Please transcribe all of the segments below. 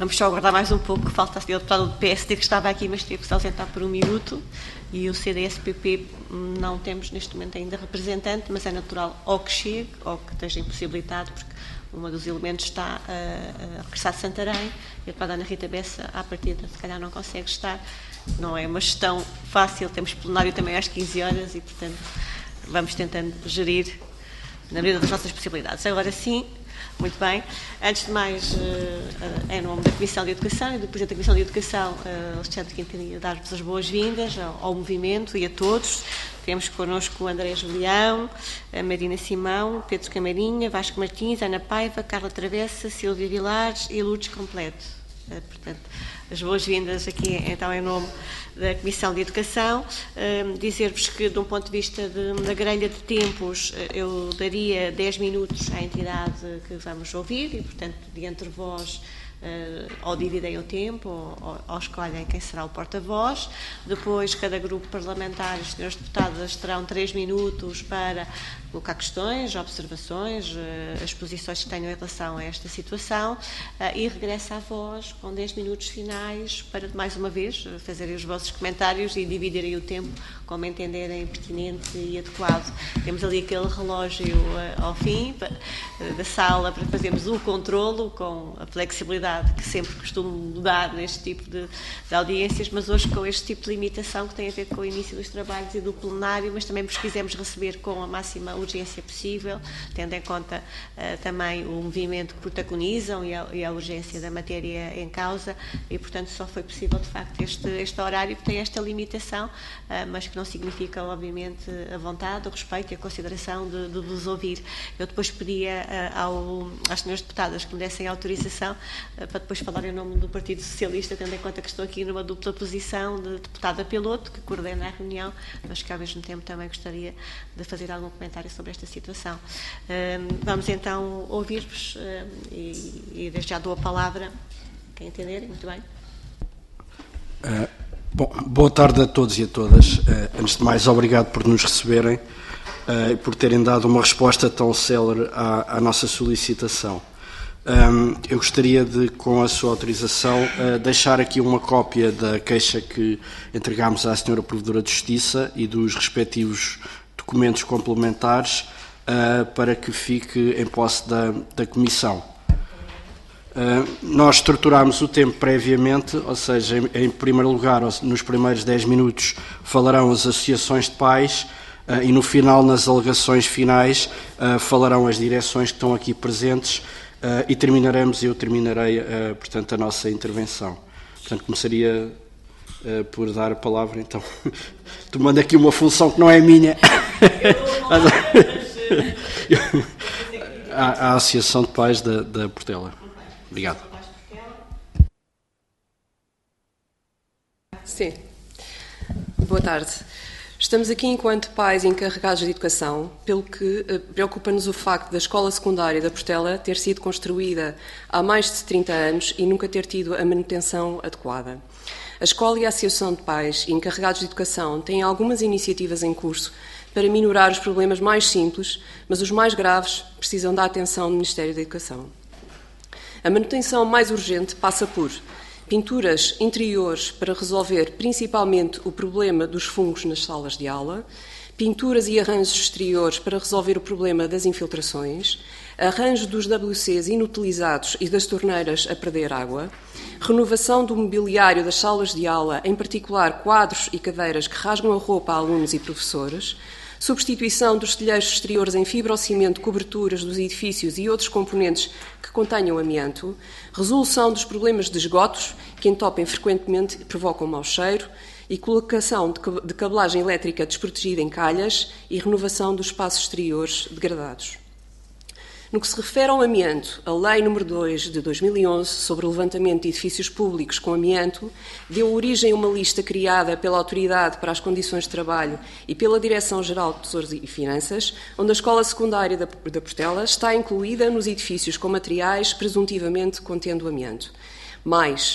Vamos só aguardar mais um pouco, que falta a senhora deputada do PSD que estava aqui, mas teve que se ausentar por 1 minuto. E o CDS-PP não temos neste momento ainda representante, mas é natural ou que chegue ou que esteja impossibilitado, porque um dos elementos está a regressar de Santarém e a deputada Ana Rita Bessa, à partida, se calhar não consegue estar. Não é uma gestão fácil, temos plenário também às 15 horas e, portanto, vamos tentando gerir na medida das nossas possibilidades. Agora sim. Muito bem. Antes de mais, em nome da Comissão de Educação e do Presidente da Comissão de Educação, Alexandre Quintanilha, dar-vos as boas-vindas ao movimento e a todos. Temos connosco o André Julião, a Marina Simão, Pedro Camarinha, Vasco Martins, Ana Paiva, Carla Travessa, Silvia Vilares e Lourdes Completo. Portanto, as boas-vindas aqui, então, em nome da Comissão de Educação. Dizer-vos que, de um ponto de vista da grelha de tempos, eu daria 10 minutos à entidade que vamos ouvir e, portanto, de entre vós, ou dividem o tempo ou escolhem quem será o porta-voz. Depois, cada grupo parlamentar, os senhores deputados, terão 3 minutos para colocar questões, observações, as posições que tenham em relação a esta situação, e regressa a vós com 10 minutos finais para, mais uma vez, fazerem os vossos comentários e dividirem o tempo como entenderem pertinente e adequado. Temos ali aquele relógio ao fim da sala para fazermos o controlo com a flexibilidade que sempre costumo dar neste tipo de audiências, mas hoje com este tipo de limitação que tem a ver com o início dos trabalhos e do plenário, mas também vos quisemos receber com a máxima urgência possível, tendo em conta também o movimento que protagonizam e a urgência da matéria em causa, e portanto só foi possível de facto este horário que tem esta limitação, mas que não significa obviamente a vontade, o respeito e a consideração de vos ouvir. Eu depois pedia às senhoras deputadas que me dessem autorização para depois falar em nome do Partido Socialista, tendo em conta que estou aqui numa dupla posição de deputada piloto, que coordena a reunião, mas que ao mesmo tempo também gostaria de fazer algum comentário sobre esta situação. Vamos então ouvir-vos e desde já dou a palavra, quem entenderem, muito bem. Bom, boa tarde a todos e a todas. Antes de mais, obrigado por nos receberem e por terem dado uma resposta tão célere à nossa solicitação. Eu gostaria de, com a sua autorização, deixar aqui uma cópia da queixa que entregámos à Sra. Provedora de Justiça e dos respectivos documentos complementares para que fique em posse da Comissão. Nós estruturámos o tempo previamente, ou seja, em primeiro lugar, nos primeiros 10 minutos, falarão as associações de pais e no final, nas alegações finais, falarão as direções que estão aqui presentes e eu terminarei, portanto, a nossa intervenção. Portanto, começaria por dar a palavra, então, tomando aqui uma função que não é minha, à Associação de Pais da Portela. Obrigado. Sim. Boa tarde. Estamos aqui enquanto pais encarregados de educação, pelo que preocupa-nos o facto da escola secundária da Portela ter sido construída há mais de 30 anos e nunca ter tido a manutenção adequada. A escola e a Associação de Pais encarregados de educação têm algumas iniciativas em curso para minorar os problemas mais simples, mas os mais graves precisam da atenção do Ministério da Educação. A manutenção mais urgente passa por pinturas interiores para resolver principalmente o problema dos fungos nas salas de aula, pinturas e arranjos exteriores para resolver o problema das infiltrações, arranjo dos WCs inutilizados e das torneiras a perder água, renovação do mobiliário das salas de aula, em particular quadros e cadeiras que rasgam a roupa a alunos e professores, substituição dos telheiros exteriores em fibrocimento, coberturas dos edifícios e outros componentes que contenham amianto, resolução dos problemas de esgotos, que entopem frequentemente e provocam mau cheiro, e colocação de cabelagem elétrica desprotegida em calhas e renovação dos espaços exteriores degradados. No que se refere ao amianto, a Lei nº 2 de 2011 sobre o levantamento de edifícios públicos com amianto deu origem a uma lista criada pela Autoridade para as Condições de Trabalho e pela Direção-Geral de Tesouros e Finanças, onde a escola secundária da Portela está incluída nos edifícios com materiais presuntivamente contendo amianto. Mais,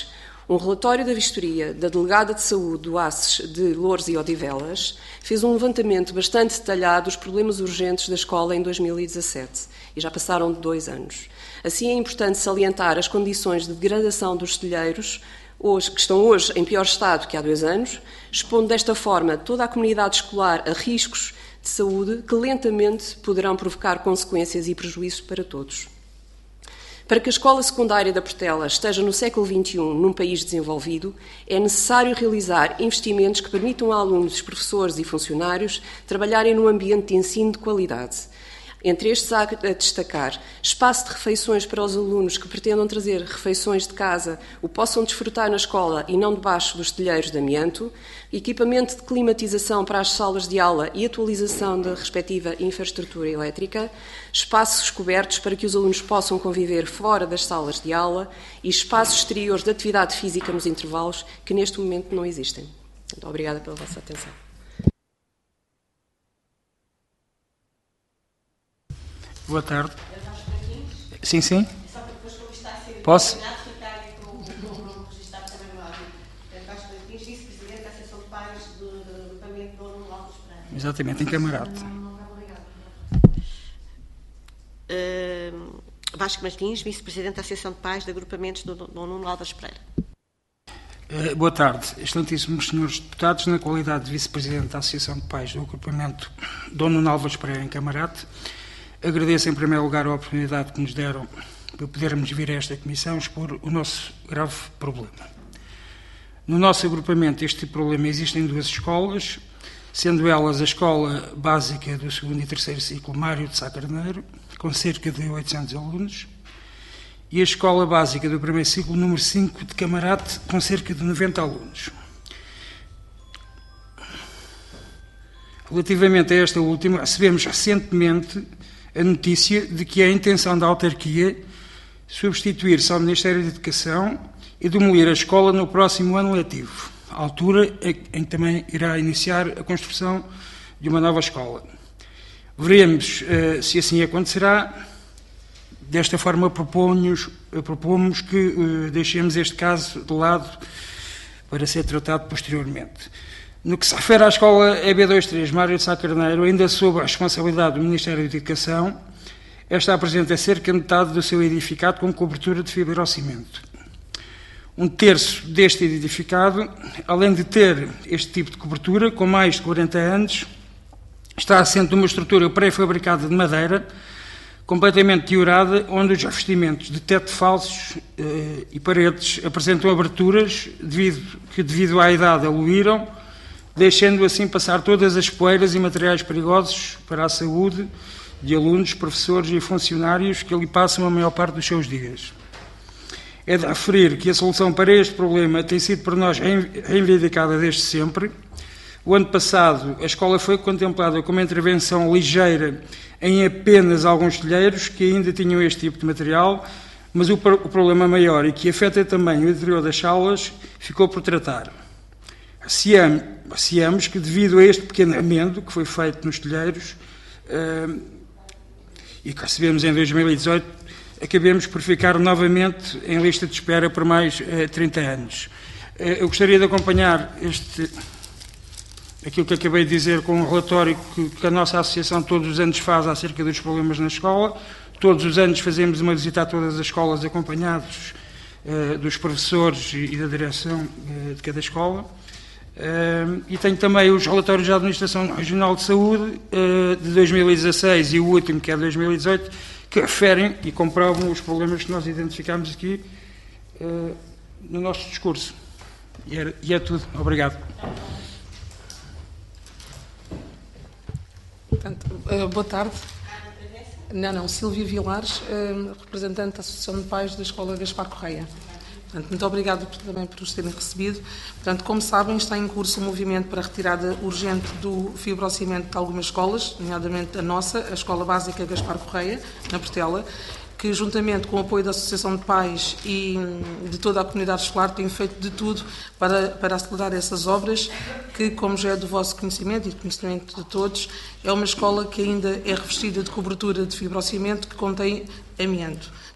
Um relatório da vistoria da Delegada de Saúde do ACES de Loures e Odivelas fez um levantamento bastante detalhado dos problemas urgentes da escola em 2017, e já passaram 2 anos. Assim, é importante salientar as condições de degradação dos estilheiros, que estão hoje em pior estado que há 2 anos, expondo desta forma toda a comunidade escolar a riscos de saúde que lentamente poderão provocar consequências e prejuízos para todos. Para que a escola secundária da Portela esteja no século XXI num país desenvolvido, é necessário realizar investimentos que permitam a alunos, professores e funcionários trabalharem num ambiente de ensino de qualidade. Entre estes há a destacar espaço de refeições para os alunos que pretendam trazer refeições de casa, o possam desfrutar na escola e não debaixo dos telheiros de amianto, equipamento de climatização para as salas de aula e atualização da respectiva infraestrutura elétrica, espaços cobertos para que os alunos possam conviver fora das salas de aula e espaços exteriores de atividade física nos intervalos que neste momento não existem. Muito obrigada pela vossa atenção. Boa tarde. Sim, sim. Posso? Exatamente, em camarada. Vasco Martins, vice-presidente da Associação de Pais de Agrupamentos do Dom Nuno Alves Pereira. Boa tarde, excelentíssimos senhores deputados, na qualidade de vice-presidente da Associação de Pais do Agrupamento Dom Nuno Alves Pereira em Camarate, agradeço em primeiro lugar a oportunidade que nos deram para podermos vir a esta comissão expor o nosso grave problema. No nosso agrupamento este problema existe em 2 escolas, sendo elas a Escola Básica do 2º e 3º ciclo Mário de Sá Carneiro, com cerca de 800 alunos, e a Escola Básica do 1º ciclo número 5 de Camarate, com cerca de 90 alunos. Relativamente a esta última, recebemos recentemente a notícia de que é a intenção da autarquia substituir-se ao Ministério da Educação e demolir a escola no próximo ano letivo, à altura em que também irá iniciar a construção de uma nova escola. Veremos se assim acontecerá. Desta forma, propomos que deixemos este caso de lado para ser tratado posteriormente. No que se refere à escola EB23 Mário de Sá Carneiro, ainda sob a responsabilidade do Ministério da Educação, esta apresenta cerca de metade do seu edificado com cobertura de fibrocimento. 1/3 deste edificado, além de ter este tipo de cobertura, com mais de 40 anos, está assente numa estrutura pré-fabricada de madeira, completamente deteriorada, onde os revestimentos de teto falsos e paredes apresentam aberturas que, devido à idade, aluíram, deixando assim passar todas as poeiras e materiais perigosos para a saúde de alunos, professores e funcionários que ali passam a maior parte dos seus dias. É de referir que a solução para este problema tem sido por nós reivindicada desde sempre. O ano passado, a escola foi contemplada com uma intervenção ligeira em apenas alguns telheiros que ainda tinham este tipo de material, mas o problema maior e que afeta também o interior das salas ficou por tratar. Receamos que, devido a este pequeno amendo que foi feito nos telheiros e que recebemos em 2018, acabemos por ficar novamente em lista de espera por mais 30 anos. Eu gostaria de acompanhar aquilo que acabei de dizer com um relatório que a nossa associação todos os anos faz acerca dos problemas na escola. Todos os anos fazemos uma visita a todas as escolas acompanhados dos professores e da direção de cada escola. E tenho também os relatórios da Administração Regional de Saúde de 2016 e o último, que é de 2018, que referem e comprovam os problemas que nós identificamos aqui no nosso discurso. E é tudo. Obrigado. Portanto, boa tarde. Não, Silvia Vilares, representante da Associação de Pais da Escola Gaspar Correia. Portanto, muito obrigado também por nos terem recebido. Portanto, como sabem, está em curso um movimento para a retirada urgente do fibrocimento de algumas escolas, nomeadamente a nossa, a Escola Básica Gaspar Correia, na Portela, que, juntamente com o apoio da Associação de Pais e de toda a comunidade escolar, tem feito de tudo para acelerar essas obras, que, como já é do vosso conhecimento e do conhecimento de todos, é uma escola que ainda é revestida de cobertura de fibrocimento que contém amianto.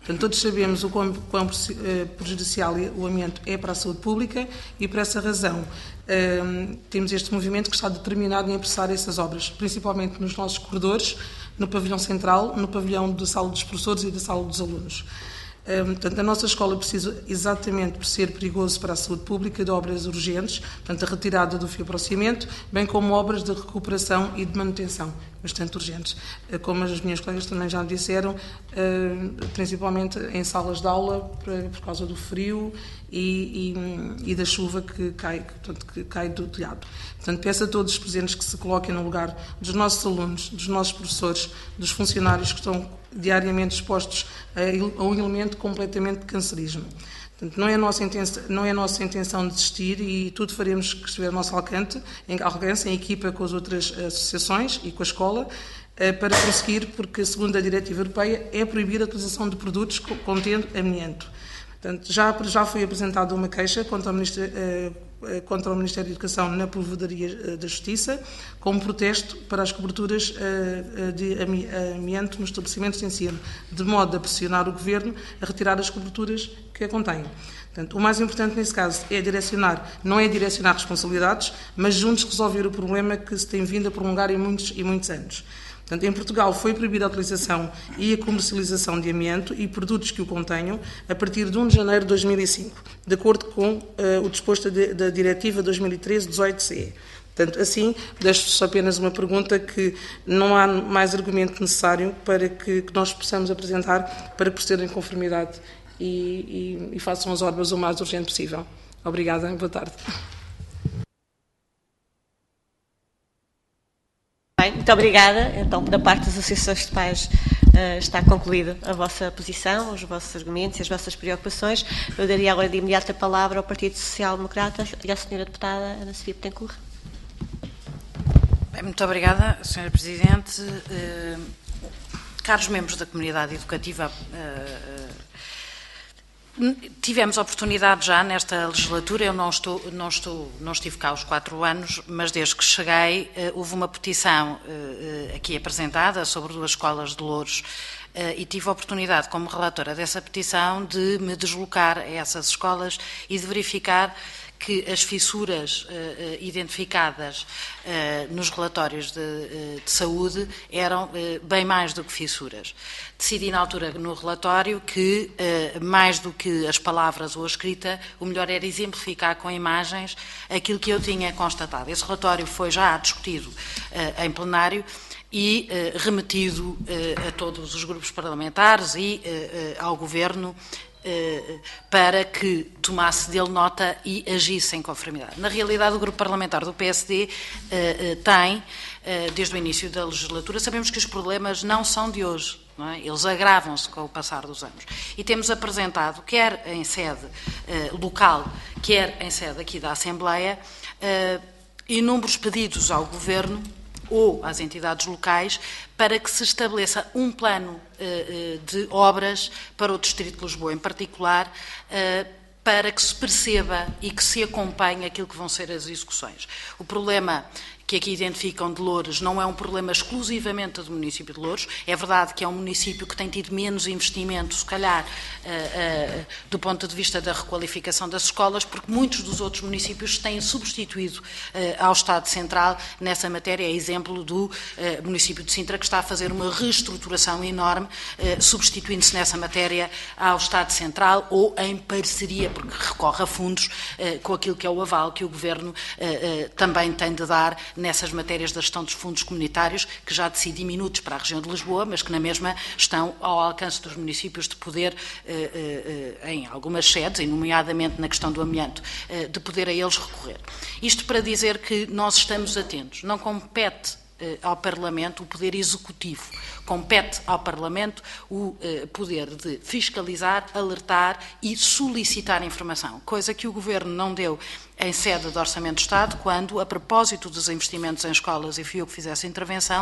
Portanto, todos sabemos o quão prejudicial o amianto é para a saúde pública e, por essa razão, temos este movimento que está determinado em apressar essas obras, principalmente nos nossos corredores, no pavilhão central, no pavilhão da sala dos professores e da sala dos alunos. Portanto, a nossa escola precisa, exatamente por ser perigoso para a saúde pública, de obras urgentes, portanto, a retirada do fio para o cimento, bem como obras de recuperação e de manutenção, bastante urgentes. Como as minhas colegas também já disseram, principalmente em salas de aula, por causa do frio e da chuva que cai do telhado. Portanto, peço a todos os presentes que se coloquem no lugar dos nossos alunos, dos nossos professores, dos funcionários que estão diariamente expostos a um elemento completamente cancerígeno. Portanto, não é a nossa intenção desistir e tudo faremos que estiver ao nosso alcance, em equipa com as outras associações e com a escola, para conseguir, porque, segundo a diretiva europeia, é proibir a utilização de produtos contendo amianto. Portanto, já foi apresentada uma queixa contra o Ministério da Educação na Provedoria da Justiça, como protesto para as coberturas de amianto nos estabelecimentos de ensino, de modo a pressionar o Governo a retirar as coberturas que a contêm. Portanto, o mais importante nesse caso não é direcionar responsabilidades, mas juntos resolver o problema que se tem vindo a prolongar em muitos e muitos anos. Portanto, em Portugal foi proibida a utilização e a comercialização de amianto e produtos que o contenham a partir de 1 de janeiro de 2005, de acordo com o disposto da Diretiva 2013-18/CE. Portanto, assim, deixo-vos apenas uma pergunta que não há mais argumento necessário para que nós possamos apresentar para proceder em conformidade e façam as obras o mais urgente possível. Obrigada, boa tarde. Bem, muito obrigada. Então, da parte das associações de pais, está concluída a vossa posição, os vossos argumentos e as vossas preocupações. Eu daria agora de imediato a palavra ao Partido Social Democrata e à senhora deputada Ana Sofia Betancourt. Bem, muito obrigada, Sra. Presidente. Caros membros da comunidade educativa, tivemos a oportunidade já nesta legislatura, eu não estive cá os 4 anos, mas desde que cheguei houve uma petição aqui apresentada sobre 2 escolas de Louros e tive a oportunidade, como relatora dessa petição, de me deslocar a essas escolas e de verificar que as fissuras identificadas nos relatórios de saúde eram bem mais do que fissuras. Decidi na altura no relatório que, mais do que as palavras ou a escrita, o melhor era exemplificar com imagens aquilo que eu tinha constatado. Esse relatório foi já discutido em plenário e remetido a todos os grupos parlamentares e ao Governo, para que tomasse dele nota e agisse em conformidade. Na realidade, o Grupo Parlamentar do PSD tem, desde o início da legislatura, sabemos que os problemas não são de hoje, não é? Eles agravam-se com o passar dos anos. E temos apresentado, quer em sede local, quer em sede aqui da Assembleia, inúmeros pedidos ao Governo ou às entidades locais para que se estabeleça um plano de obras para o Distrito de Lisboa, em particular, para que se perceba e que se acompanhe aquilo que vão ser as execuções. O problema que aqui identificam de Louros não é um problema exclusivamente do município de Louros. É verdade que é um município que tem tido menos investimento, se calhar, do ponto de vista da requalificação das escolas, porque muitos dos outros municípios têm substituído ao Estado Central nessa matéria. É exemplo do município de Sintra, que está a fazer uma reestruturação enorme, substituindo-se nessa matéria ao Estado Central ou em parceria, porque recorre a fundos com aquilo que é o aval que o Governo também tem de dar nessas matérias da gestão dos fundos comunitários, que já de si diminutos para a região de Lisboa, mas que na mesma estão ao alcance dos municípios de poder, em algumas sedes, e nomeadamente na questão do amianto, de poder a eles recorrer. Isto para dizer que nós estamos atentos. Não compete ao Parlamento o poder executivo, compete ao Parlamento o poder de fiscalizar, alertar e solicitar informação, coisa que o Governo não deu em sede de Orçamento de Estado, quando, a propósito dos investimentos em escolas, e fui eu que fiz essa intervenção,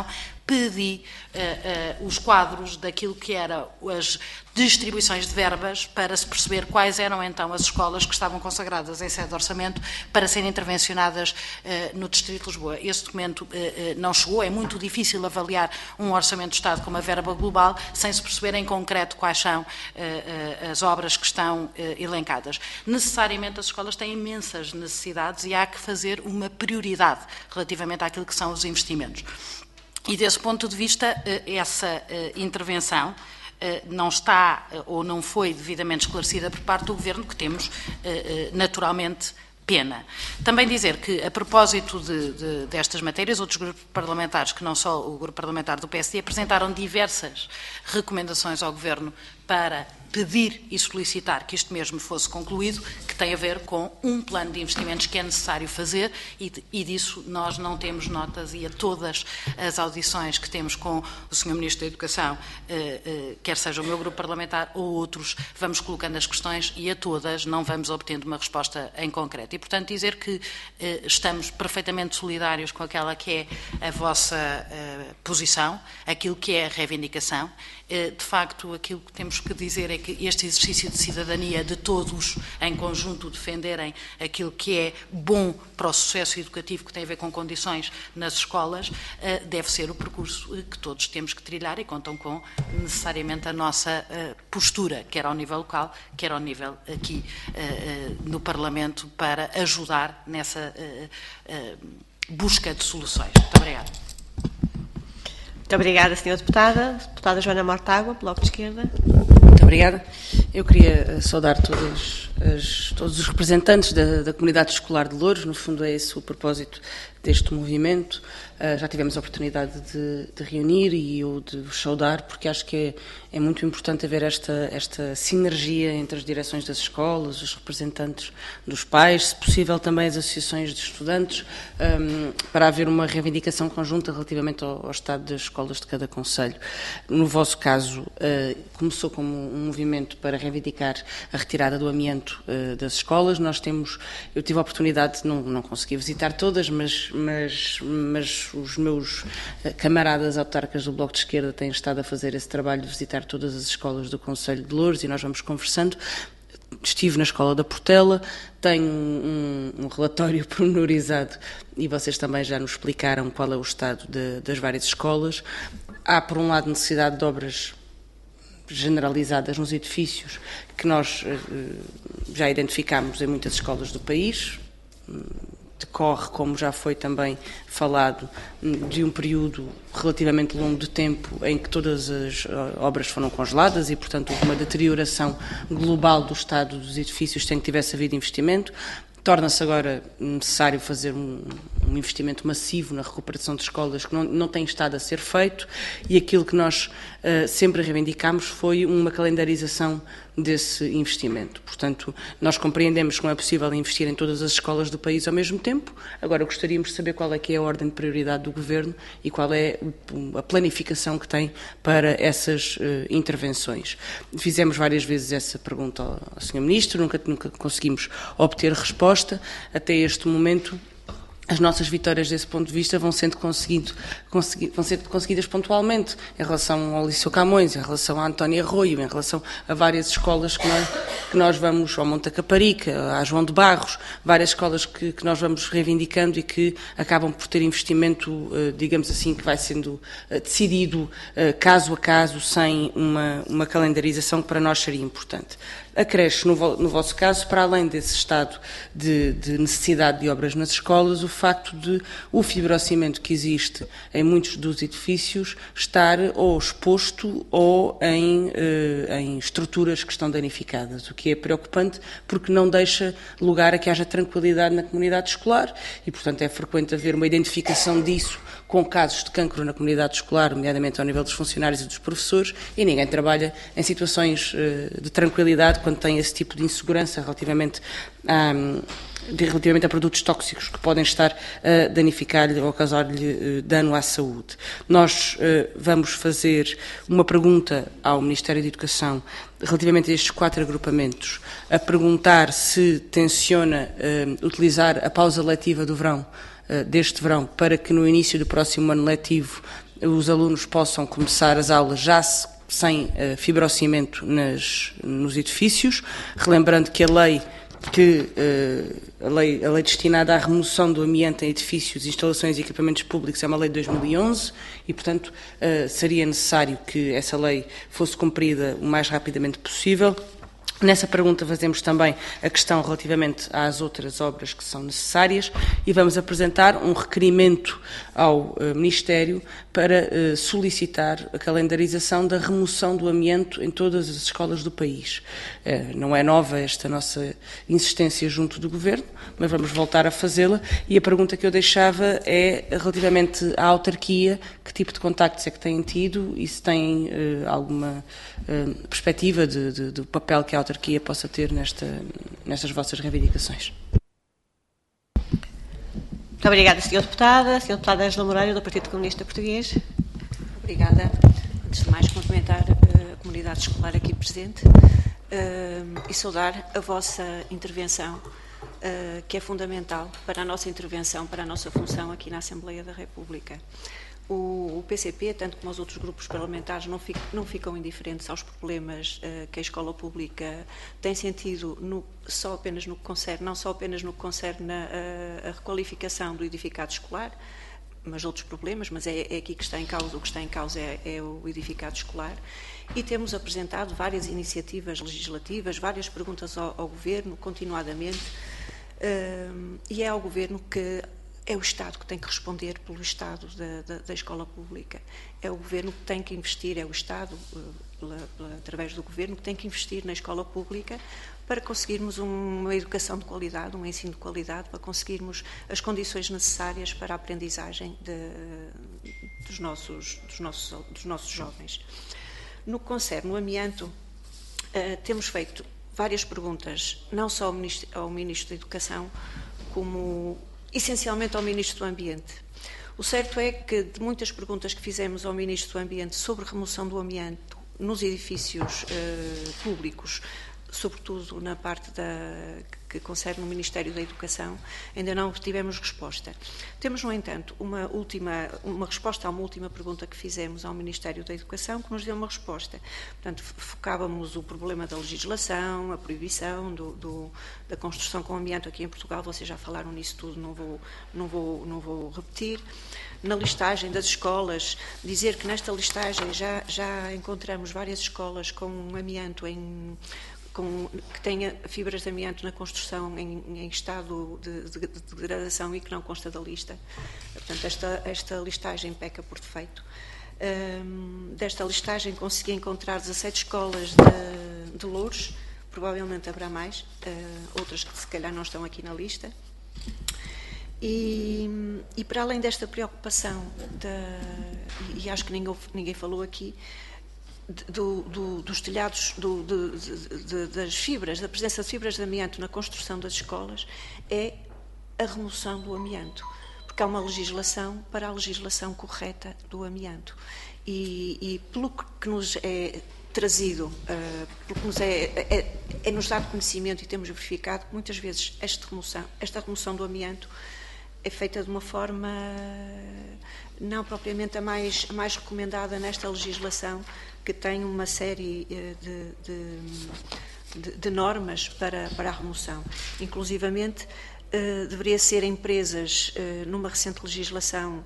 pedi os quadros daquilo que eram as distribuições de verbas para se perceber quais eram então as escolas que estavam consagradas em sede de orçamento para serem intervencionadas no Distrito de Lisboa. Esse documento não chegou, é muito difícil avaliar um orçamento de Estado com uma verba global sem se perceber em concreto quais são as obras que estão elencadas. Necessariamente as escolas têm imensas necessidades e há que fazer uma prioridade relativamente àquilo que são os investimentos. E desse ponto de vista, essa intervenção não está ou não foi devidamente esclarecida por parte do Governo, que temos naturalmente pena. Também dizer que, a propósito destas matérias, outros grupos parlamentares, que não só o grupo parlamentar do PSD, apresentaram diversas recomendações ao Governo para pedir e solicitar que isto mesmo fosse concluído, que tem a ver com um plano de investimentos que é necessário fazer e disso nós não temos notas e a todas as audições que temos com o Sr. Ministro da Educação, quer seja o meu grupo parlamentar ou outros, vamos colocando as questões e a todas não vamos obtendo uma resposta em concreto. E, portanto, dizer que estamos perfeitamente solidários com aquela que é a vossa posição, aquilo que é a reivindicação. De facto, aquilo que temos que dizer é que este exercício de cidadania de todos em conjunto defenderem aquilo que é bom para o sucesso educativo que tem a ver com condições nas escolas deve ser o percurso que todos temos que trilhar e contam com necessariamente a nossa postura, quer ao nível local, quer ao nível aqui no Parlamento, para ajudar nessa busca de soluções. Muito obrigada. Muito obrigada, Sra. Deputada. Deputada Joana Mortágua, Bloco de Esquerda. Muito obrigada. Eu queria saudar todos os representantes da comunidade escolar de Louros. No fundo, é esse o propósito deste movimento. Já tivemos a oportunidade de reunir e eu de vos saudar, porque acho que é muito importante haver esta sinergia entre as direções das escolas, os representantes dos pais, se possível também as associações de estudantes, para haver uma reivindicação conjunta relativamente ao estado das escolas de cada concelho. No vosso caso, começou como um movimento para reivindicar a retirada do amianto das escolas. Eu tive a oportunidade, não consegui visitar todas, mas os meus camaradas autarcas do Bloco de Esquerda têm estado a fazer esse trabalho de visitar todas as escolas do Concelho de Louros e nós vamos conversando. Estive na Escola da Portela, tenho um relatório pormenorizado e vocês também já nos explicaram qual é o estado das várias escolas. Há, por um lado, necessidade de obras generalizadas nos edifícios que nós já identificámos em muitas escolas do país. Decorre, como já foi também falado, de um período relativamente longo de tempo em que todas as obras foram congeladas e, portanto, houve uma deterioração global do estado dos edifícios sem que tivesse havido investimento. Torna-se agora necessário fazer um investimento massivo na recuperação de escolas que não tem estado a ser feito e aquilo que nós sempre reivindicámos foi uma calendarização desse investimento. Portanto, nós compreendemos que não é possível investir em todas as escolas do país ao mesmo tempo. Agora, gostaríamos de saber qual é que é a ordem de prioridade do Governo e qual é a planificação que tem para essas intervenções. Fizemos várias vezes essa pergunta ao Sr. Ministro, nunca conseguimos obter resposta. Até este momento, as nossas vitórias desse ponto de vista vão sendo conseguidas pontualmente em relação ao Liceu Camões, em relação à Antónia Arroio, em relação a várias escolas que nós vamos, ao Monte da Caparica, à João de Barros, várias escolas que nós vamos reivindicando e que acabam por ter investimento, digamos assim, que vai sendo decidido caso a caso, sem uma calendarização que para nós seria importante. Acresce, no vosso caso, para além desse estado de necessidade de obras nas escolas, o facto de o fibrocimento que existe em muitos dos edifícios estar ou exposto ou em estruturas que estão danificadas, o que é preocupante porque não deixa lugar a que haja tranquilidade na comunidade escolar e, portanto, é frequente haver uma identificação disso com casos de cancro na comunidade escolar, nomeadamente ao nível dos funcionários e dos professores, e ninguém trabalha em situações de tranquilidade quando tem esse tipo de insegurança relativamente a produtos tóxicos que podem estar a danificar-lhe ou a causar-lhe dano à saúde. Nós vamos fazer uma pergunta ao Ministério da Educação relativamente a estes 4 agrupamentos, a perguntar se tenciona utilizar a pausa letiva do verão, deste verão, para que no início do próximo ano letivo os alunos possam começar as aulas já sem fibrocimento nos edifícios, relembrando que a lei destinada à remoção do ambiente em edifícios, instalações e equipamentos públicos é uma lei de 2011 e, portanto, seria necessário que essa lei fosse cumprida o mais rapidamente possível. Nessa pergunta fazemos também a questão relativamente às outras obras que são necessárias e vamos apresentar um requerimento ao Ministério para solicitar a calendarização da remoção do amianto em todas as escolas do país. Não é nova esta nossa insistência junto do Governo, mas vamos voltar a fazê-la e a pergunta que eu deixava é relativamente à autarquia, que tipo de contactos é que têm tido e se têm alguma perspectiva do papel que a autarquia possa ter nestas vossas reivindicações. Muito obrigada, Sra. Deputada. A Sra. Deputada Ângela Moreira, do Partido Comunista Português. Obrigada. Antes de mais, cumprimentar a comunidade escolar aqui presente e saudar a vossa intervenção, que é fundamental para a nossa intervenção, para a nossa função aqui na Assembleia da República. O PCP, tanto como os outros grupos parlamentares, não ficam indiferentes aos problemas que a escola pública tem sentido, não só apenas no que concerne a requalificação do edificado escolar, mas outros problemas, mas é aqui que está em causa, o que está em causa é o edificado escolar. E temos apresentado várias iniciativas legislativas, várias perguntas ao Governo, continuadamente, e é ao Governo que é o Estado que tem que responder pelo Estado da escola pública. É o Governo que tem que investir, é o Estado, através do Governo, que tem que investir na escola pública para conseguirmos uma educação de qualidade, um ensino de qualidade, para conseguirmos as condições necessárias para a aprendizagem dos nossos jovens. No que concerne o amianto, temos feito várias perguntas, não só ao Ministro da Educação, como essencialmente ao Ministro do Ambiente. O certo é que, de muitas perguntas que fizemos ao Ministro do Ambiente sobre remoção do amianto nos edifícios públicos, sobretudo na parte que concerne o Ministério da Educação, ainda não tivemos resposta. Temos, no entanto, uma resposta a uma última pergunta que fizemos ao Ministério da Educação, que nos deu uma resposta. Portanto, focávamos o problema da legislação, a proibição da construção com amianto aqui em Portugal. Vocês já falaram nisso tudo, não vou repetir. Na listagem das escolas, dizer que nesta listagem já encontramos várias escolas com amianto que tenha fibras de amianto na construção em estado de degradação e que não consta da lista. Portanto, esta listagem peca por defeito. Desta listagem consegui encontrar 17 escolas de Loures, provavelmente haverá mais, outras que se calhar não estão aqui na lista. E para além desta preocupação, e acho que ninguém falou aqui, dos telhados, das fibras, da presença de fibras de amianto na construção das escolas, é a remoção do amianto, porque há uma legislação para a legislação correta do amianto. E pelo que nos é trazido, pelo que nos dado conhecimento e temos verificado que muitas vezes esta remoção do amianto é feita de uma forma não propriamente a mais recomendada nesta legislação, que tem uma série de normas para a remoção. Inclusivamente, deveria ser empresas, numa recente legislação,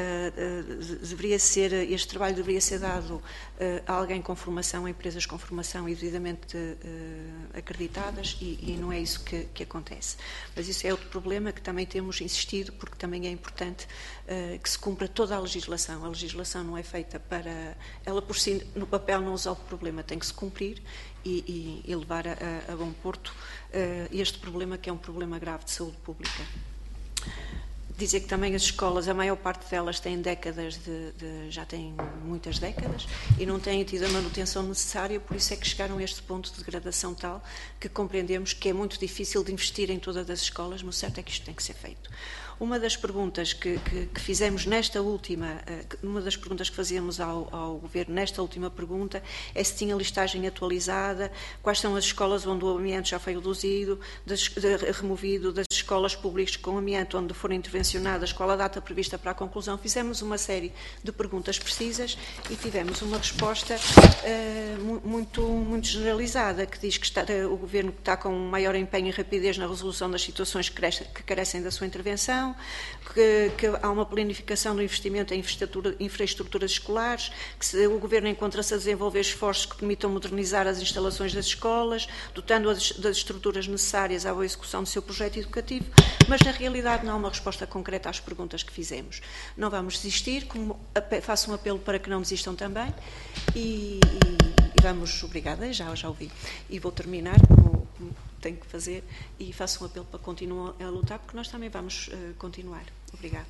este trabalho deveria ser dado a alguém com formação, a empresas com formação e devidamente acreditadas, e não é isso que acontece. Mas isso é outro problema que também temos insistido, porque também é importante que se cumpra toda a legislação. A legislação não é feita para... Ela por si, no papel, não resolve o problema, tem que se cumprir e levar a bom porto este problema, que é um problema grave de saúde pública. Dizer que também as escolas, a maior parte delas têm décadas já têm muitas décadas e não têm tido a manutenção necessária, por isso é que chegaram a este ponto de degradação tal que compreendemos que é muito difícil de investir em todas as escolas, mas o certo é que isto tem que ser feito. Uma das perguntas que fizemos nesta última, uma das perguntas que fazíamos ao Governo nesta última pergunta é se tinha listagem atualizada, quais são as escolas onde o amianto já foi reduzido, removido, das escolas públicas com amianto onde foram intervencionadas, qual a data prevista para a conclusão. Fizemos uma série de perguntas precisas e tivemos uma resposta muito generalizada, que diz que o Governo está com um maior empenho e rapidez na resolução das situações que carecem da sua intervenção, que há uma planificação do investimento em infraestruturas escolares, que o Governo encontra-se a desenvolver esforços que permitam modernizar as instalações das escolas, dotando-as das estruturas necessárias à boa execução do seu projeto educativo, mas na realidade não há uma resposta concreta às perguntas que fizemos. Não vamos desistir, faço um apelo para que não desistam também e vamos, obrigada, já ouvi, e vou terminar como tenho que fazer e faço um apelo para que continuem a lutar, porque nós também vamos continuar. Obrigada.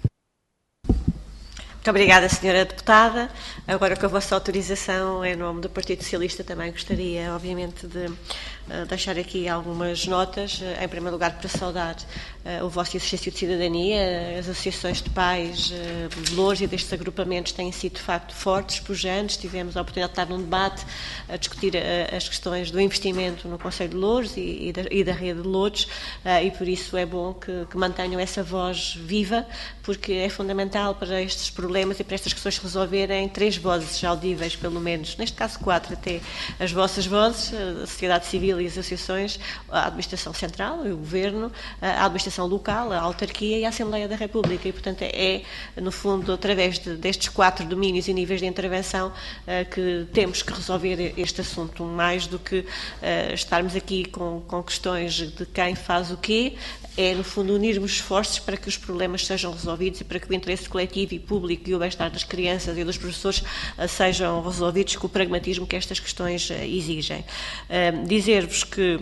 Muito obrigada, Sra. Deputada. Agora, com a vossa autorização, em nome do Partido Socialista, também gostaria, obviamente, de deixar aqui algumas notas. Em primeiro lugar, para saudar o vosso exercício de cidadania. As associações de pais de Loures e destes agrupamentos têm sido, de facto, fortes, pujantes. Tivemos a oportunidade de estar num debate a discutir as questões do investimento no Concelho de Loures e da rede de Loures, e por isso é bom que mantenham essa voz viva, porque é fundamental para estes problemas e para estas questões resolverem 3 vozes audíveis, pelo menos, neste caso 4, até as vossas vozes, a sociedade civil e as associações, a Administração Central, o Governo, a Administração Local, a Autarquia e a Assembleia da República. E, portanto, no fundo, através destes 4 domínios e níveis de intervenção que temos que resolver este assunto, mais do que estarmos aqui com questões de quem faz o quê, é, no fundo, unirmos esforços para que os problemas sejam resolvidos e para que o interesse coletivo e público e o bem-estar das crianças e dos professores sejam resolvidos com o pragmatismo que estas questões exigem. Dizer-vos que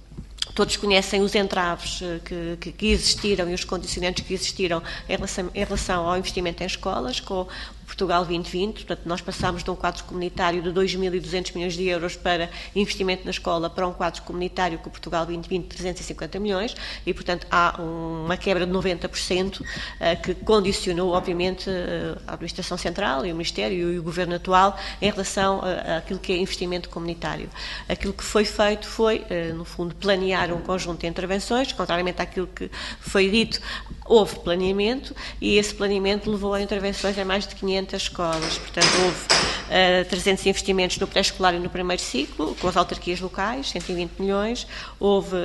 todos conhecem os entraves que existiram e os condicionantes que existiram em relação ao investimento em escolas, com o Portugal 2020, portanto, nós passámos de um quadro comunitário de 2.200 milhões de euros para investimento na escola para um quadro comunitário com o Portugal 2020 de 350 milhões e, portanto, há uma quebra de 90% que condicionou, obviamente, a Administração Central e o Ministério e o Governo atual em relação àquilo que é investimento comunitário. Aquilo que foi feito foi, no fundo, planear um conjunto de intervenções, contrariamente àquilo que foi dito, houve planeamento e esse planeamento levou a intervenções em mais de 500 escolas. Portanto, houve 300 investimentos no pré-escolar e no primeiro ciclo, com as autarquias locais, 120 milhões. Houve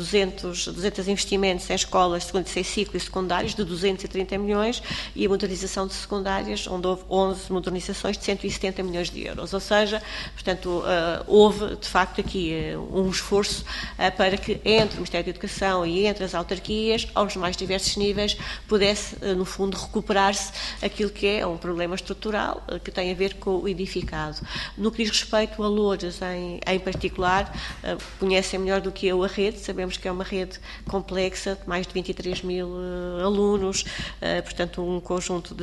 200 investimentos em escolas de segundo e terceiro ciclo e secundários, de 230 milhões, e a modernização de secundárias, onde houve 11 modernizações de 170 milhões de euros. Ou seja, portanto, houve, de facto, aqui um esforço para que entre o Ministério da Educação e entre as autarquias, aos mais diversos níveis, pudesse, no fundo, recuperar-se aquilo que é um problema estrutural que tem a ver com o edificado. No que diz respeito a Loures, em particular, conhecem melhor do que eu a rede, sabemos que é uma rede complexa, de mais de 23 mil alunos, portanto, um conjunto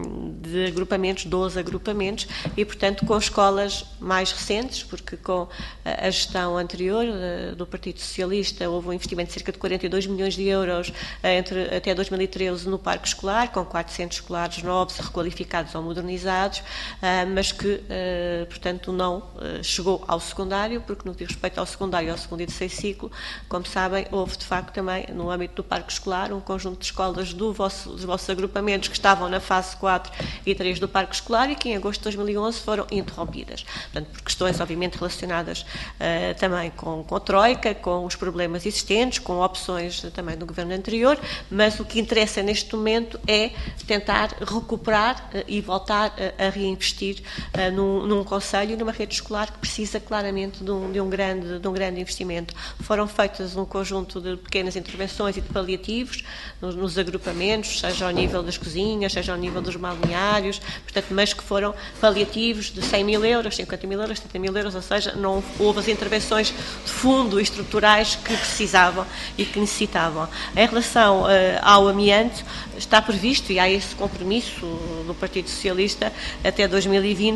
de agrupamentos, 12 agrupamentos, e, portanto, com escolas mais recentes, porque com a gestão anterior do Partido Socialista houve um investimento de cerca de 42 milhões de euros até 2013 no parque escolar, com 400 escolares novos, requalificados ou modernizados, mas que, portanto, não chegou ao secundário, porque no que diz respeito ao secundário, ao segundo e terceiro ciclo, como sabem, houve de facto também, no âmbito do parque escolar, um conjunto de escolas dos vossos agrupamentos que estavam na fase 4 e 3 do parque escolar e que em agosto de 2011 foram interrompidas. Portanto, por questões, obviamente, relacionadas também com a Troika, com os problemas existentes, com opções também do governo anterior, mas o que interessa neste momento é tentar recuperar e voltar a reinvestir num concelho e numa rede escolar que precisa claramente de um grande investimento. Foram feitas um conjunto de pequenas intervenções e de paliativos nos agrupamentos, seja ao nível das cozinhas, seja ao nível dos balneários, portanto, mas que foram paliativos de 100 mil euros, 50 mil euros, 70 mil euros, ou seja, não houve as intervenções de fundo e estruturais que precisavam e que necessitavam. Em relação ao amianto, está previsto, e há esse compromisso do Partido Socialista, até 2020,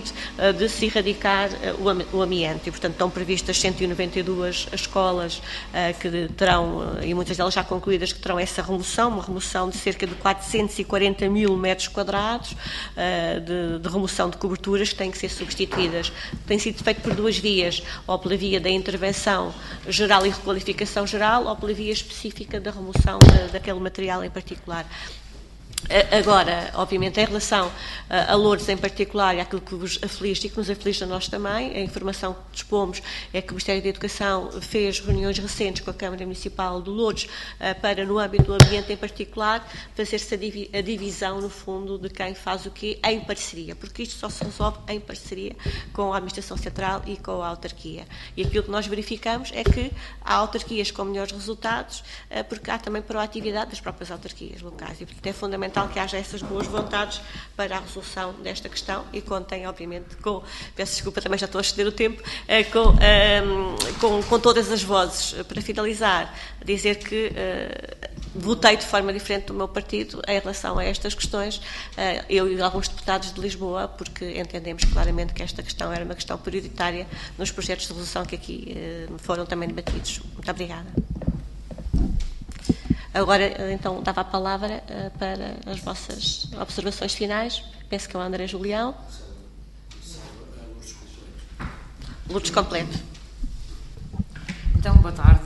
seguinte de se erradicar o amianto. E, portanto, estão previstas 192 escolas que terão, e muitas delas já concluídas, que terão essa remoção, uma remoção de cerca de 440 mil metros quadrados de remoção de coberturas que têm que ser substituídas. Tem sido feito por duas vias, ou pela via da intervenção geral e requalificação geral, ou pela via específica da remoção daquele material em particular. Agora, obviamente, em relação a Lourdes em particular, e àquilo que vos aflige e que nos aflige a nós também, a informação que dispomos é que o Ministério da Educação fez reuniões recentes com a Câmara Municipal de Lourdes para, no âmbito do ambiente em particular, fazer-se a divisão, no fundo, de quem faz o quê em parceria, porque isto só se resolve em parceria com a Administração Central e com a autarquia. E aquilo que nós verificamos é que há autarquias com melhores resultados, porque há também proatividade das próprias autarquias locais, e portanto é fundamental que haja essas boas vontades para a resolução desta questão e contem, obviamente, peço desculpa, também já estou a exceder o tempo, com todas as vozes. Para finalizar, dizer que votei de forma diferente do meu partido em relação a estas questões, eu e alguns deputados de Lisboa, porque entendemos claramente que esta questão era uma questão prioritária nos projetos de resolução que aqui foram também debatidos. Muito obrigada. Agora, então, dava a palavra para as vossas observações finais. Penso que é o André Julião. Lourdes completo. Então, boa tarde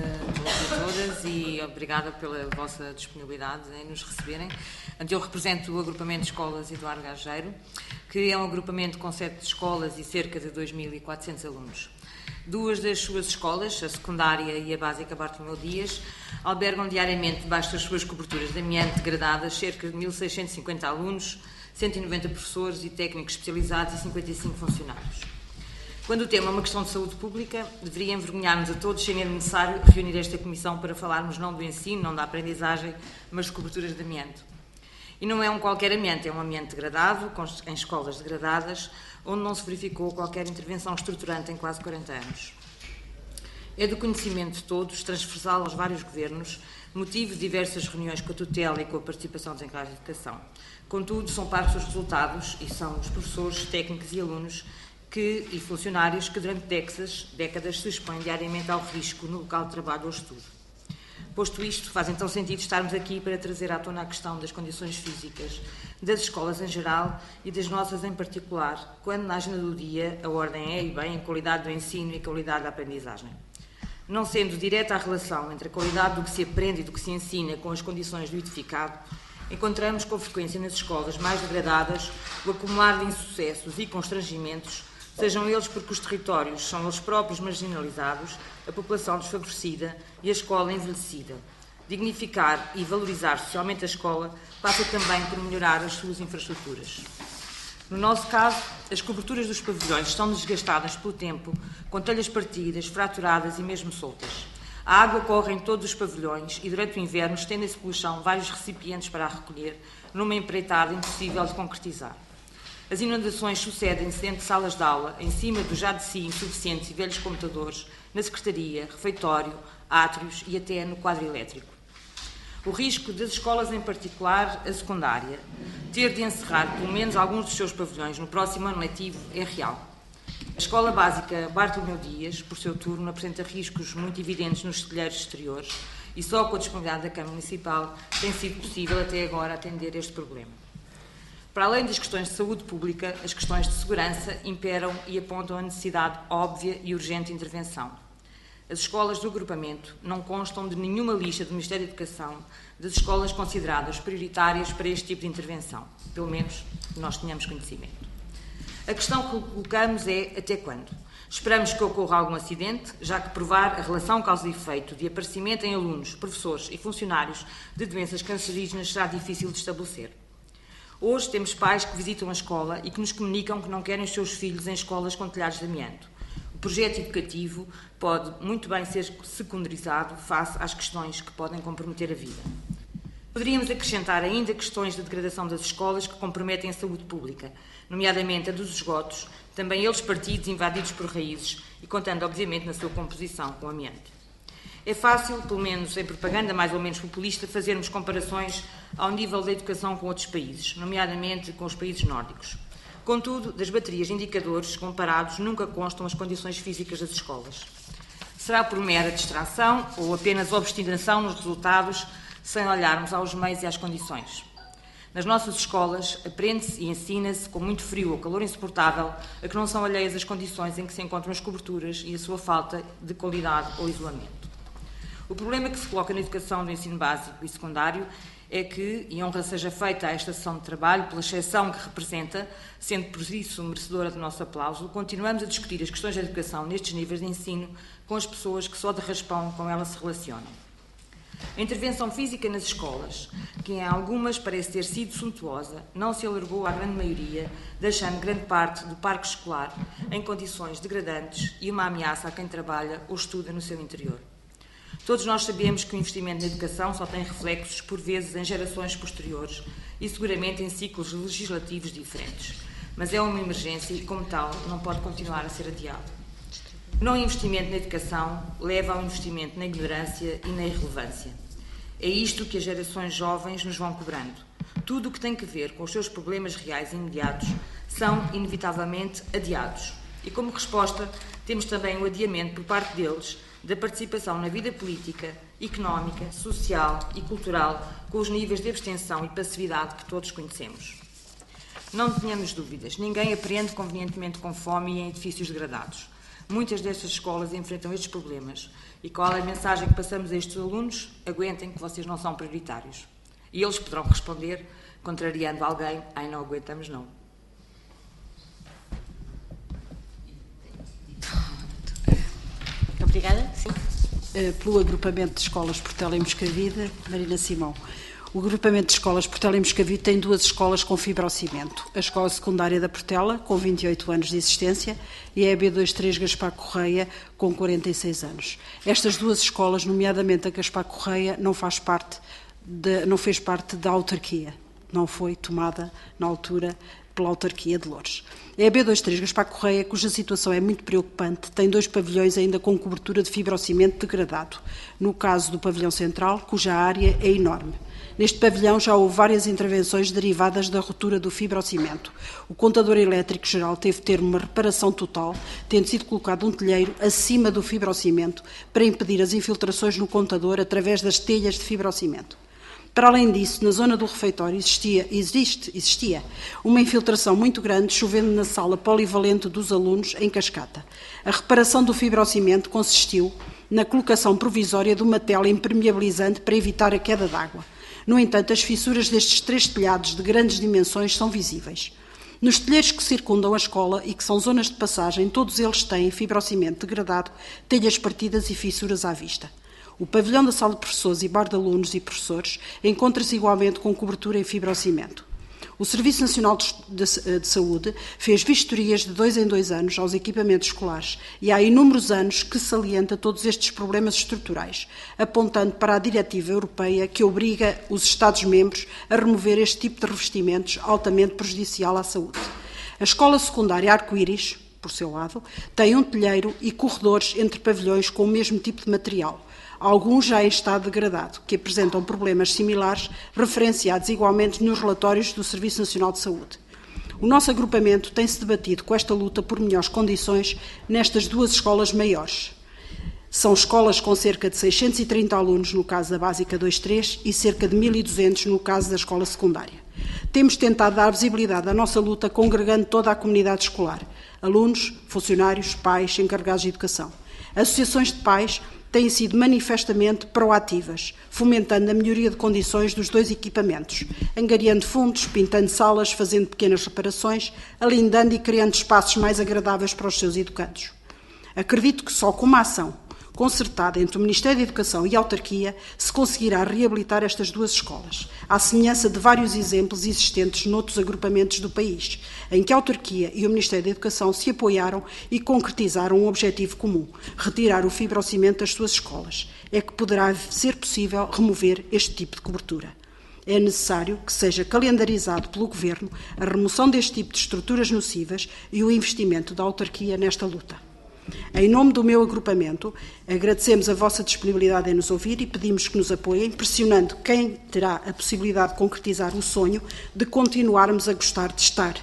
a todos e todas e obrigada pela vossa disponibilidade em nos receberem. Eu represento o agrupamento de escolas Eduardo Gageiro, que é um agrupamento com 7 escolas e cerca de 2.400 alunos. Duas das suas escolas, a secundária e a básica Bartolomeu Dias, albergam diariamente, debaixo das suas coberturas de amianto degradadas, cerca de 1.650 alunos, 190 professores e técnicos especializados e 55 funcionários. Quando o tema é uma questão de saúde pública, deveria envergonhar-nos a todos, sem ser necessário reunir esta comissão para falarmos não do ensino, não da aprendizagem, mas de coberturas de amianto. E não é um qualquer amianto, é um amianto degradado, em escolas degradadas, onde não se verificou qualquer intervenção estruturante em quase 40 anos. É do conhecimento de todos, transversal aos vários governos, motivo de diversas reuniões com a tutela e com a participação dos encargos de educação. Contudo, são parcos os resultados e são os professores, técnicos e alunos e funcionários que durante décadas se expõem diariamente ao risco no local de trabalho ou estudo. Posto isto, faz então sentido estarmos aqui para trazer à tona a questão das condições físicas das escolas em geral e das nossas em particular, quando na agenda do dia a ordem é e bem a qualidade do ensino e a qualidade da aprendizagem. Não sendo direta a relação entre a qualidade do que se aprende e do que se ensina com as condições do edificado, encontramos com frequência nas escolas mais degradadas o acumular de insucessos e constrangimentos, sejam eles porque os territórios são eles próprios marginalizados, a população desfavorecida e a escola envelhecida. Dignificar e valorizar socialmente a escola passa também por melhorar as suas infraestruturas. No nosso caso, as coberturas dos pavilhões estão desgastadas pelo tempo, com telhas partidas, fraturadas e mesmo soltas. A água corre em todos os pavilhões e durante o inverno estendem-se pelo chão vários recipientes para a recolher, numa empreitada impossível de concretizar. As inundações sucedem-se dentro de salas de aula, em cima dos já de si insuficientes e velhos computadores, na secretaria, refeitório, átrios e até no quadro elétrico. O risco das escolas, em particular a secundária, ter de encerrar pelo menos alguns dos seus pavilhões no próximo ano letivo é real. A escola básica Bartolomeu Dias, por seu turno, apresenta riscos muito evidentes nos estelheiros exteriores e só com a disponibilidade da Câmara Municipal tem sido possível até agora atender este problema. Para além das questões de saúde pública, as questões de segurança imperam e apontam a necessidade óbvia e urgente de intervenção. As escolas do agrupamento não constam de nenhuma lista do Ministério da Educação das escolas consideradas prioritárias para este tipo de intervenção, pelo menos que nós tenhamos conhecimento. A questão que colocamos é até quando? Esperamos que ocorra algum acidente, já que provar a relação causa e efeito de aparecimento em alunos, professores e funcionários de doenças cancerígenas será difícil de estabelecer. Hoje temos pais que visitam a escola e que nos comunicam que não querem os seus filhos em escolas com telhados de amianto. O projeto educativo pode muito bem ser secundarizado face às questões que podem comprometer a vida. Poderíamos acrescentar ainda questões de degradação das escolas que comprometem a saúde pública, nomeadamente a dos esgotos, também eles partidos invadidos por raízes e contando, obviamente, na sua composição com amianto. É fácil, pelo menos em propaganda mais ou menos populista, fazermos comparações ao nível da educação com outros países, nomeadamente com os países nórdicos. Contudo, das baterias de indicadores comparados nunca constam as condições físicas das escolas. Será por mera distração ou apenas obstinação nos resultados, sem olharmos aos meios e às condições? Nas nossas escolas, aprende-se e ensina-se com muito frio ou calor insuportável, a que não são alheias as condições em que se encontram as coberturas e a sua falta de qualidade ou isolamento. O problema que se coloca na educação do ensino básico e secundário é que, e honra seja feita a esta sessão de trabalho, pela exceção que representa, sendo por isso merecedora do nosso aplauso, continuamos a discutir as questões da educação nestes níveis de ensino com as pessoas que só de raspão com elas se relacionam. A intervenção física nas escolas, que em algumas parece ter sido suntuosa, não se alargou à grande maioria, deixando grande parte do parque escolar em condições degradantes e uma ameaça a quem trabalha ou estuda no seu interior. Todos nós sabemos que o investimento na educação só tem reflexos, por vezes, em gerações posteriores e seguramente em ciclos legislativos diferentes. Mas é uma emergência e, como tal, não pode continuar a ser adiado. O não investimento na educação leva ao investimento na ignorância e na irrelevância. É isto que as gerações jovens nos vão cobrando. Tudo o que tem que ver com os seus problemas reais e imediatos são, inevitavelmente, adiados. E, como resposta, temos também o adiamento por parte deles da participação na vida política, económica, social e cultural, com os níveis de abstenção e passividade que todos conhecemos. Não tenhamos dúvidas, ninguém aprende convenientemente com fome e em edifícios degradados. Muitas destas escolas enfrentam estes problemas. E qual é a mensagem que passamos a estes alunos? Aguentem que vocês não são prioritários. E eles poderão responder, contrariando alguém, ai, não aguentamos não. Obrigada. Sim. Pelo agrupamento de escolas Portela e Moscavide, Marina Simão. O agrupamento de escolas Portela e Moscavide tem duas escolas com fibrocimento. A Escola Secundária da Portela, com 28 anos de existência, e a EB23 Gaspar Correia, com 46 anos. Estas duas escolas, nomeadamente a Gaspar Correia, não fez parte da autarquia. Não foi tomada, na altura, pela autarquia de Loures. A EB23 Gaspar Correia, cuja situação é muito preocupante, tem 2 pavilhões ainda com cobertura de fibrocimento degradado. No caso do pavilhão central, cuja área é enorme. Neste pavilhão já houve várias intervenções derivadas da ruptura do fibrocimento. O contador elétrico geral teve de ter uma reparação total, tendo sido colocado um telheiro acima do fibrocimento para impedir as infiltrações no contador através das telhas de fibrocimento. Para além disso, na zona do refeitório existia uma infiltração muito grande, chovendo na sala polivalente dos alunos em cascata. A reparação do fibrocimento consistiu na colocação provisória de uma tela impermeabilizante para evitar a queda d'água. No entanto, as fissuras destes 3 telhados de grandes dimensões são visíveis. Nos telheiros que circundam a escola e que são zonas de passagem, todos eles têm fibrocimento degradado, telhas partidas e fissuras à vista. O pavilhão da sala de professores e bar de alunos e professores encontra-se igualmente com cobertura em fibrocimento. O Serviço Nacional de Saúde fez vistorias de 2 em 2 anos aos equipamentos escolares e há inúmeros anos que salienta todos estes problemas estruturais, apontando para a diretiva europeia que obriga os Estados-membros a remover este tipo de revestimentos altamente prejudicial à saúde. A escola secundária Arco-Íris, por seu lado, tem um telheiro e corredores entre pavilhões com o mesmo tipo de material, alguns já em estado degradado, que apresentam problemas similares referenciados igualmente nos relatórios do Serviço Nacional de Saúde. O nosso agrupamento tem-se debatido com esta luta por melhores condições nestas 2 escolas maiores. São escolas com cerca de 630 alunos no caso da Básica 2-3 e cerca de 1.200 no caso da escola secundária. Temos tentado dar visibilidade à nossa luta congregando toda a comunidade escolar, alunos, funcionários, pais, encarregados de educação. Associações de pais têm sido manifestamente proativas, fomentando a melhoria de condições dos 2 equipamentos, angariando fundos, pintando salas, fazendo pequenas reparações, alindando e criando espaços mais agradáveis para os seus educandos. Acredito que só com uma ação concertada entre o Ministério da Educação e a autarquia se conseguirá reabilitar estas 2 escolas, à semelhança de vários exemplos existentes noutros agrupamentos do país, em que a autarquia e o Ministério da Educação se apoiaram e concretizaram um objetivo comum, retirar o fibrocimento das suas escolas. É que poderá ser possível remover este tipo de cobertura. É necessário que seja calendarizado pelo Governo a remoção deste tipo de estruturas nocivas e o investimento da autarquia nesta luta. Em nome do meu agrupamento, agradecemos a vossa disponibilidade em nos ouvir e pedimos que nos apoiem, pressionando quem terá a possibilidade de concretizar o sonho de continuarmos a gostar de estar,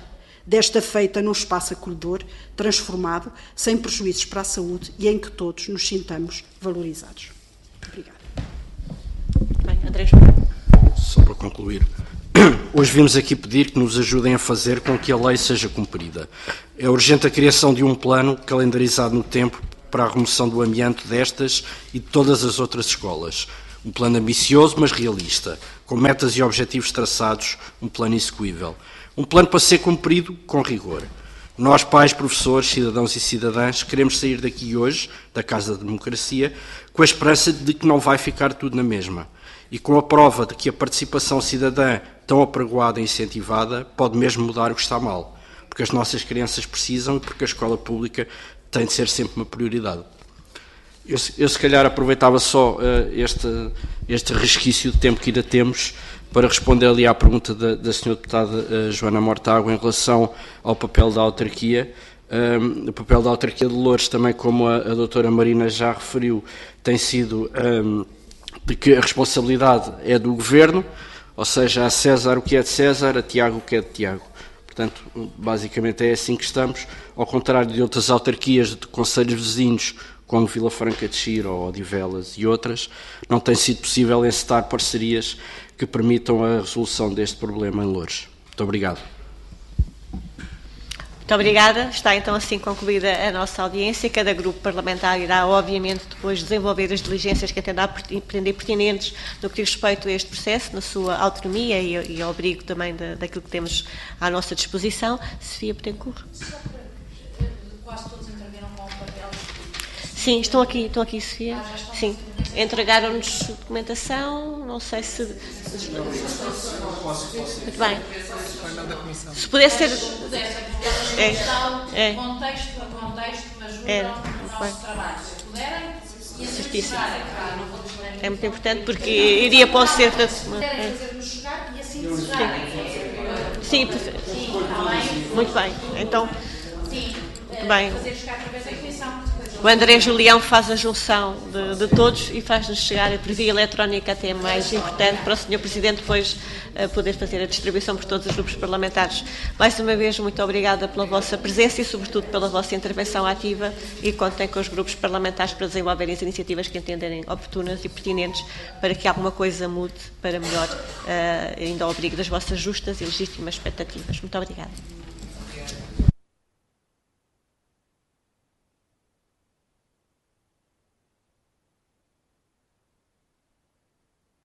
desta feita num espaço acolhedor, transformado, sem prejuízos para a saúde e em que todos nos sintamos valorizados. Obrigada. Bem, André. Só para concluir. Hoje vimos aqui pedir que nos ajudem a fazer com que a lei seja cumprida. É urgente a criação de um plano calendarizado no tempo para a remoção do amianto destas e de todas as outras escolas. Um plano ambicioso, mas realista, com metas e objetivos traçados, um plano execuível. Um plano para ser cumprido com rigor. Nós, pais, professores, cidadãos e cidadãs, queremos sair daqui hoje, da Casa da Democracia, com a esperança de que não vai ficar tudo na mesma. E com a prova de que a participação cidadã, tão apregoada e incentivada, pode mesmo mudar o que está mal. Porque as nossas crianças precisam e porque a escola pública tem de ser sempre uma prioridade. Eu se calhar aproveitava só este resquício de tempo que ainda temos para responder ali à pergunta da senhora deputada Joana Mortágua em relação ao papel da autarquia. O papel da autarquia de Loures, também como a doutora Marina já referiu, tem sido de que a responsabilidade é do Governo, ou seja, a César o que é de César, a Tiago o que é de Tiago. Portanto, basicamente é assim que estamos, ao contrário de outras autarquias de concelhos vizinhos, como Vila Franca de Xira ou Odivelas e outras, não tem sido possível encetar parcerias que permitam a resolução deste problema em Loures. Muito obrigado. Muito obrigada. Está então assim concluída a nossa audiência. Cada grupo parlamentar irá, obviamente, depois desenvolver as diligências que entender pertinentes no que diz respeito a este processo, na sua autonomia e ao abrigo também daquilo que temos à nossa disposição. Sofia Betancourt. Quase todos interviram com o papel. Sim, estão aqui, Sofia. Sim. Entregaram-nos documentação, não sei se... Muito bem. Se pudesse ser... Contexto a contexto, ajudam o nosso trabalho. Se puderem, certíssimo. É muito importante porque iria para o centro da semana. Puderem fazer-nos chegar e assim desejarem. Sim, muito bem. Então, muito bem. Fazer chegar através da comissão. O André Julião faz a junção de todos e faz-nos chegar por via eletrónica, até mais importante, para o Sr. Presidente depois poder fazer a distribuição por todos os grupos parlamentares. Mais uma vez, muito obrigada pela vossa presença e, sobretudo, pela vossa intervenção ativa, e contem com os grupos parlamentares para desenvolverem as iniciativas que entenderem oportunas e pertinentes para que alguma coisa mude para melhor, ainda ao abrigo das vossas justas e legítimas expectativas. Muito obrigada.